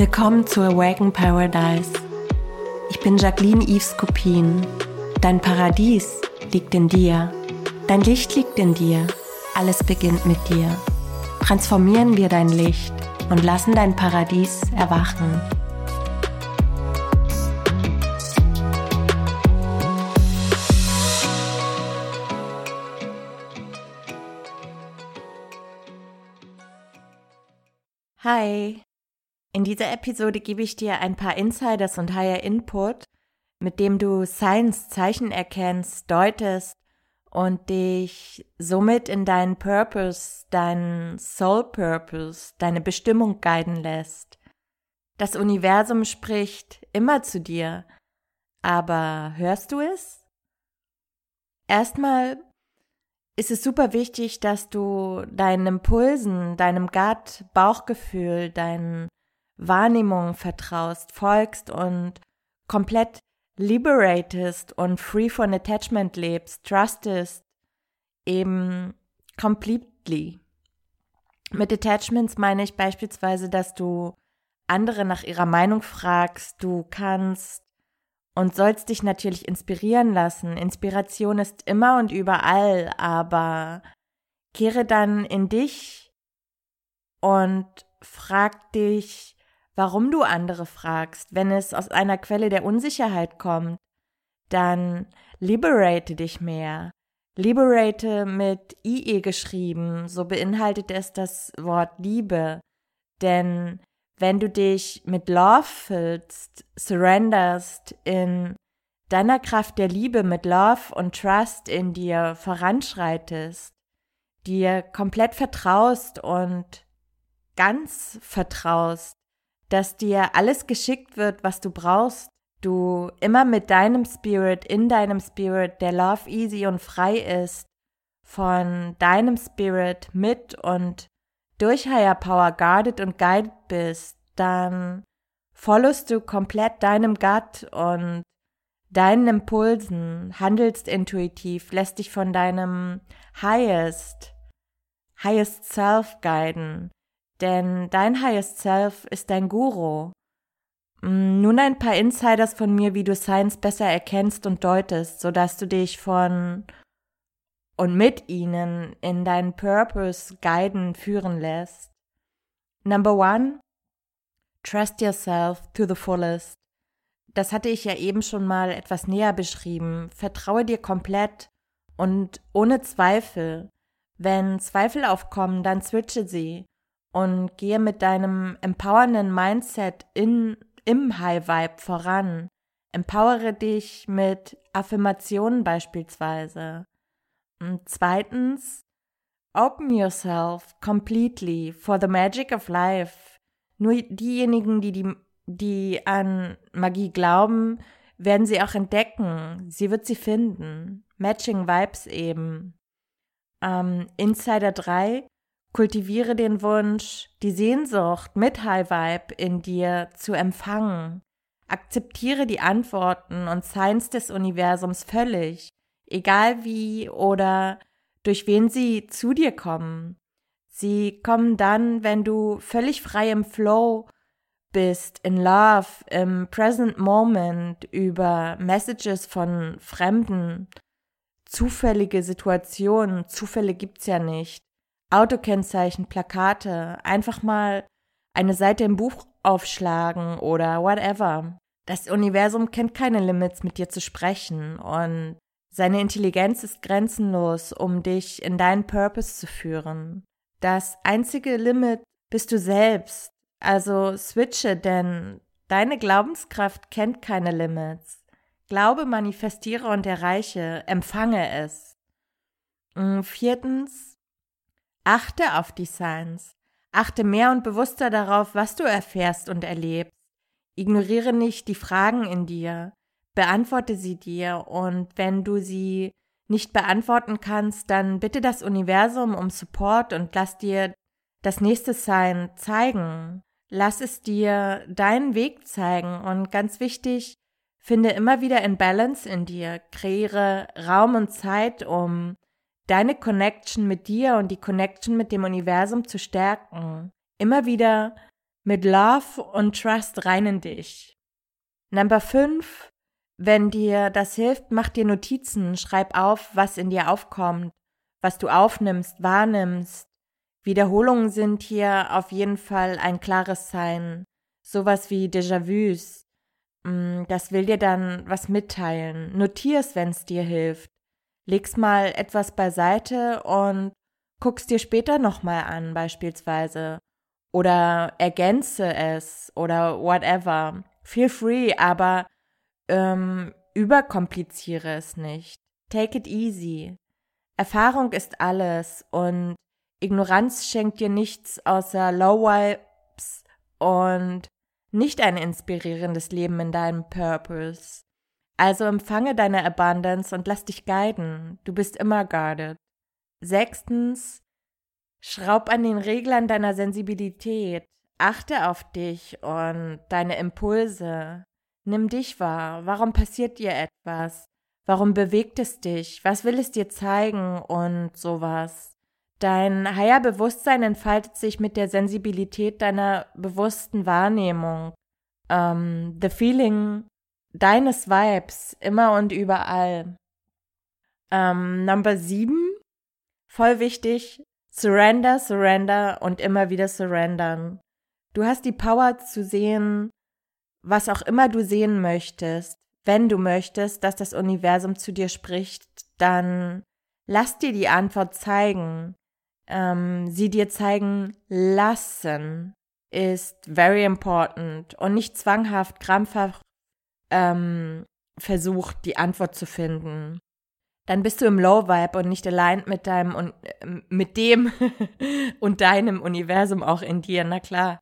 Willkommen zu Awaken Paradise. Ich bin Jacqueline Yves Kopin. Dein Paradies liegt in dir. Dein Licht liegt in dir. Alles beginnt mit dir. Transformieren wir dein Licht und lassen dein Paradies erwachen. Hi! In dieser Episode gebe ich dir ein paar Insiders und Higher Input, mit dem du Zeichen erkennst, deutest und dich somit in deinen Purpose, deinen Soul Purpose, deine Bestimmung guiden lässt. Das Universum spricht immer zu dir, aber hörst du es? Erstmal ist es super wichtig, dass du deinen Impulsen, deinem Gut, Bauchgefühl, deinen Wahrnehmungen vertraust, folgst und komplett liberatest und free von attachment lebst, trustest, eben completely. Mit Attachments meine ich beispielsweise, dass du andere nach ihrer Meinung fragst, du kannst und sollst dich natürlich inspirieren lassen. Inspiration ist immer und überall, aber kehre dann in dich und frag dich, warum du andere fragst. Wenn es aus einer Quelle der Unsicherheit kommt, dann liberate dich mehr. Liberate mit IE geschrieben, so beinhaltet es das Wort Liebe. Denn wenn du dich mit Love füllst, surrenderst, in deiner Kraft der Liebe mit Love und Trust in dir voranschreitest, dir komplett vertraust und ganz vertraust, dass dir alles geschickt wird, was du brauchst, du immer mit deinem Spirit, in deinem Spirit, der Love easy und frei ist, von deinem Spirit mit und durch Higher Power guarded und guided bist, dann followst du komplett deinem Gut und deinen Impulsen, handelst intuitiv, lässt dich von deinem Highest Self guiden. Denn dein Highest Self ist dein Guru. Nun ein paar Insiders von mir, wie du Signs besser erkennst und deutest, sodass du dich von und mit ihnen in deinen Purpose guiden, führen lässt. Number 1, trust yourself to the fullest. Das hatte ich ja eben schon mal etwas näher beschrieben. Vertraue dir komplett und ohne Zweifel. Wenn Zweifel aufkommen, dann switche sie. Und gehe mit deinem empowernden Mindset im High Vibe voran. Empowere dich mit Affirmationen beispielsweise. Und zweitens, open yourself completely for the magic of life. Nur diejenigen, die an Magie glauben, werden sie auch entdecken. Sie wird sie finden. Matching Vibes eben. Insider 3, kultiviere den Wunsch, die Sehnsucht mit High Vibe in dir zu empfangen. Akzeptiere die Antworten und Signs des Universums völlig, egal wie oder durch wen sie zu dir kommen. Sie kommen dann, wenn du völlig frei im Flow bist, in Love, im Present Moment, über Messages von Fremden, zufällige Situationen, Zufälle gibt's ja nicht. Autokennzeichen, Plakate, einfach mal eine Seite im Buch aufschlagen oder whatever. Das Universum kennt keine Limits, mit dir zu sprechen und seine Intelligenz ist grenzenlos, um dich in deinen Purpose zu führen. Das einzige Limit bist du selbst, also switche, denn deine Glaubenskraft kennt keine Limits. Glaube, manifestiere und erreiche, empfange es. 4, achte auf die Signs. Achte mehr und bewusster darauf, was du erfährst und erlebst. Ignoriere nicht die Fragen in dir. Beantworte sie dir und wenn du sie nicht beantworten kannst, dann bitte das Universum um Support und lass dir das nächste Sign zeigen. Lass es dir deinen Weg zeigen und ganz wichtig, finde immer wieder in Balance in dir. Kreiere Raum und Zeit, um deine Connection mit dir und die Connection mit dem Universum zu stärken. Immer wieder mit Love und Trust rein in dich. Number 5, wenn dir das hilft, mach dir Notizen, schreib auf, was in dir aufkommt, was du aufnimmst, wahrnimmst. Wiederholungen sind hier auf jeden Fall ein klares Zeichen. Sowas wie Déjà-vus. Das will dir dann was mitteilen. Notier's, wenn's dir hilft. Leg's mal etwas beiseite und guck's dir später nochmal an, beispielsweise. Oder ergänze es oder whatever. Feel free, aber überkompliziere es nicht. Take it easy. Erfahrung ist alles und Ignoranz schenkt dir nichts außer Low Vibes und nicht ein inspirierendes Leben in deinem Purpose. Also empfange deine Abundance und lass dich guiden. Du bist immer guarded. 6. Schraub an den Reglern deiner Sensibilität. Achte auf dich und deine Impulse. Nimm dich wahr. Warum passiert dir etwas? Warum bewegt es dich? Was will es dir zeigen? Und sowas. Dein higher Bewusstsein entfaltet sich mit der Sensibilität deiner bewussten Wahrnehmung. The feeling deines Vibes, immer und überall. Number 7, voll wichtig, surrender, surrender und immer wieder surrendern. Du hast die Power zu sehen, was auch immer du sehen möchtest. Wenn du möchtest, dass das Universum zu dir spricht, dann lass dir die Antwort zeigen. Sie dir zeigen lassen ist very important und nicht zwanghaft, krampfhaft versucht, die Antwort zu finden. Dann bist du im Low-Vibe und nicht aligned mit deinem und mit dem und deinem Universum auch in dir, na klar.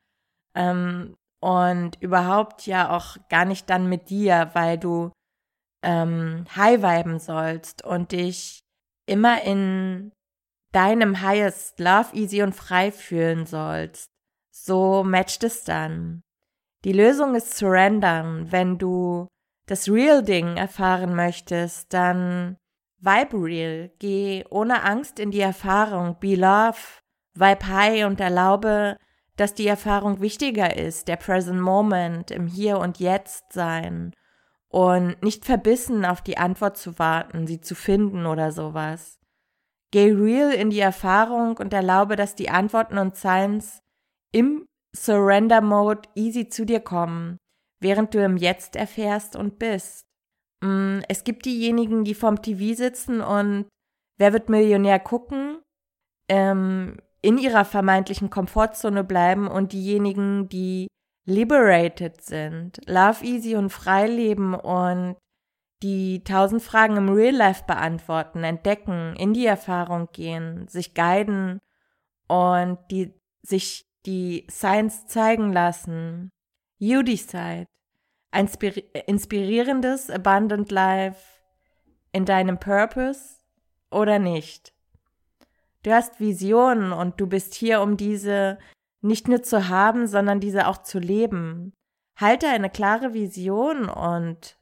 Und überhaupt ja auch gar nicht dann mit dir, weil du high-viben sollst und dich immer in deinem highest love, easy und frei fühlen sollst. So matcht es dann. Die Lösung ist surrendern. Wenn du das Real-Ding erfahren möchtest, dann vibe real. Geh ohne Angst in die Erfahrung. Be love. Vibe high und erlaube, dass die Erfahrung wichtiger ist. Der present moment, im Hier und Jetzt sein. Und nicht verbissen auf die Antwort zu warten, sie zu finden oder sowas. Geh real in die Erfahrung und erlaube, dass die Antworten und Signs im Surrender-Mode easy zu dir kommen, während du im Jetzt erfährst und bist. Es gibt diejenigen, die vorm TV sitzen und Wer wird Millionär gucken, in ihrer vermeintlichen Komfortzone bleiben und diejenigen, die liberated sind, love easy und frei leben und die 1000 Fragen im Real Life beantworten, entdecken, in die Erfahrung gehen, sich guiden und sich die Signs zeigen lassen. You decide. Ein inspirierendes, abundant Life in deinem Purpose oder nicht. Du hast Visionen und du bist hier, um diese nicht nur zu haben, sondern diese auch zu leben. Halte eine klare Vision und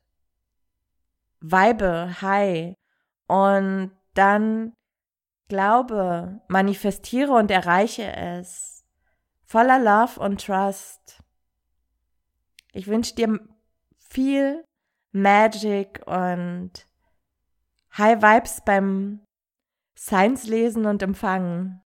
vibe high und dann glaube, manifestiere und erreiche es. Voller Love und Trust. Ich wünsche dir viel Magic und High Vibes beim Science lesen und empfangen.